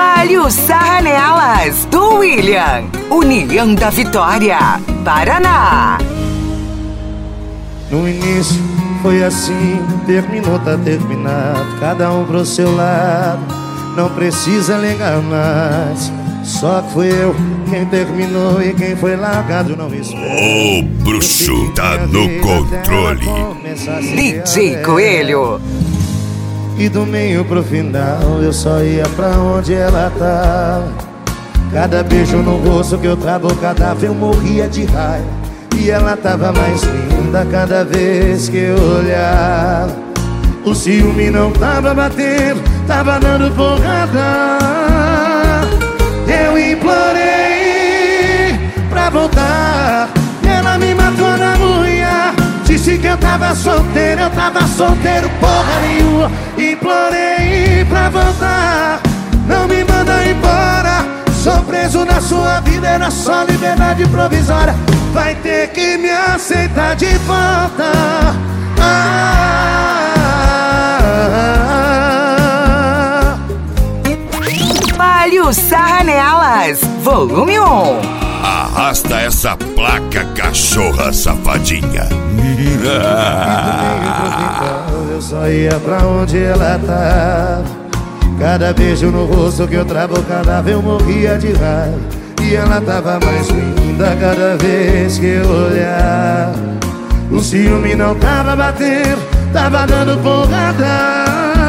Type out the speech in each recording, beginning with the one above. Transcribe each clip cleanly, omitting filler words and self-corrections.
Malho Sarra Nelas, do William. União da Vitória, Paraná. No início foi assim, terminou, tá terminado. Cada um pro seu lado, não precisa ligar mais. Só que fui eu quem terminou e quem foi largado não espera. O bruxo tá no controle. DJ Coelho. E do meio pro final eu só ia pra onde ela tava. Cada beijo no rosto que eu travo, cadáver, eu morria de raiva. E ela tava mais linda cada vez que eu olhava. O ciúme não tava batendo, tava dando porrada. Eu implorei pra voltar, ela me matou na unha. Disse que eu tava solteiro porra nenhuma. Implorei pra voltar, não me manda embora. Sou preso na sua vida, era só liberdade provisória. Vai ter que me aceitar de volta. Malho Sarra Nelas, volume 1. Arrasta essa placa, cachorra safadinha. Eu só ia pra onde ela tava. Cada beijo no rosto que eu travo, cadáver, eu morria de raiva. E ela tava mais linda cada vez que eu olhava. O ciúme não tava batendo, tava dando porrada.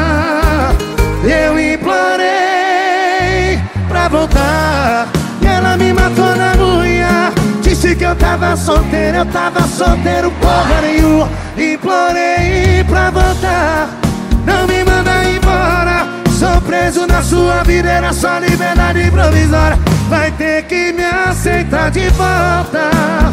Eu implorei pra voltar, e ela me matou na unha. Disse que eu tava solteiro porra nenhuma. Implorei pra voltar, não me manda embora. Sou preso na sua vida, era só liberdade provisória. Vai ter que me aceitar de volta.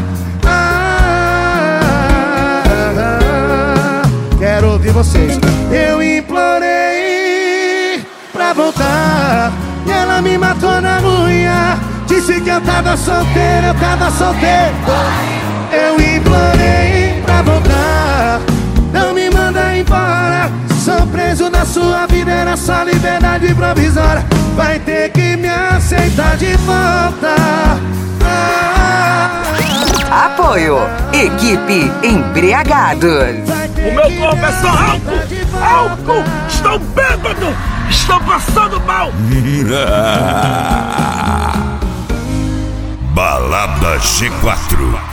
Quero ouvir vocês. Eu implorei pra voltar, e ela me matou na unha. Disse que eu tava solteiro Eu implorei pra voltar, não me manda embora. Sou preso na sua vida, era só liberdade provisória. Vai ter que me aceitar de volta. Apoio, equipe Embriagados. O meu corpo é só álcool, estou bêbado, estou passando mal. Balada G4.